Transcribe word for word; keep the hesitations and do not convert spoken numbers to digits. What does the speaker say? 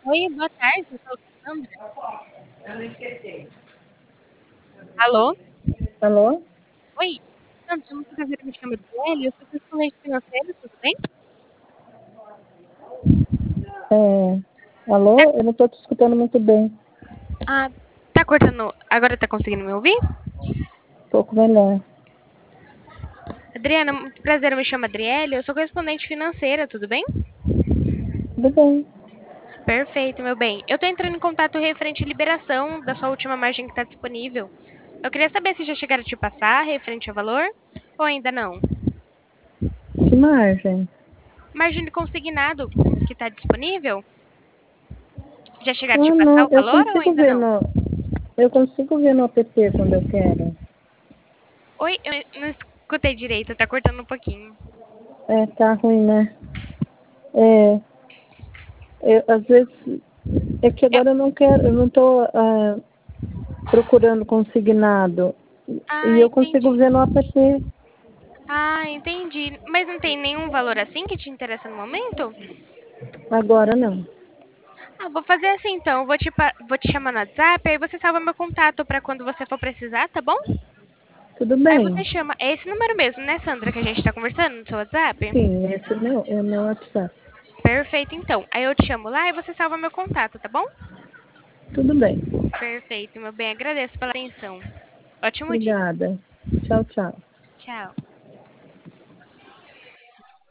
Oi, boa tarde, eu sou a Sandra. Alô? Alô? Oi, Sandra, muito prazer, me chamo Adriele, eu sou correspondente financeira, tudo bem? É, Tá, alô? Eu não estou te escutando muito bem. ah, tá cortando, agora tá conseguindo me ouvir? Um pouco melhor. Adriana, muito prazer, eu me chamo Adriele, eu sou correspondente financeira, tudo bem? Tudo bem. Perfeito, meu bem. Eu tô entrando em contato referente à liberação da sua última margem que está disponível. Eu queria saber se já chegaram a te passar referente ao valor ou ainda não. Que margem? Margem de consignado que está disponível? Já chegaram a te Ah, passar não. o Eu valor ou consigo ainda ver não? no, eu consigo ver no app quando eu quero. Oi, eu não escutei direito, tá cortando um pouquinho. É, tá ruim, né? É, eu, às vezes, é que Eu- agora eu não quero, eu não estou procurando consignado. E Ah, eu consigo entendi. ver no app. Ah, entendi. Mas não tem nenhum valor assim que te interessa no momento? Agora não. Ah, vou fazer assim então. Eu Vou te, pa- vou te chamar no WhatsApp, aí você salva meu contato pra quando você for precisar, tá bom? Tudo Aí você bem. chama. É esse número mesmo, né, Sandra, que a gente tá conversando no seu WhatsApp? Sim, esse é meu, é meu WhatsApp. Perfeito, então. Aí eu te chamo lá e você salva meu contato, tá bom? Tudo bem. Perfeito, meu bem. Agradeço pela atenção. Ótimo dia. Obrigada. Tchau, tchau. Tchau.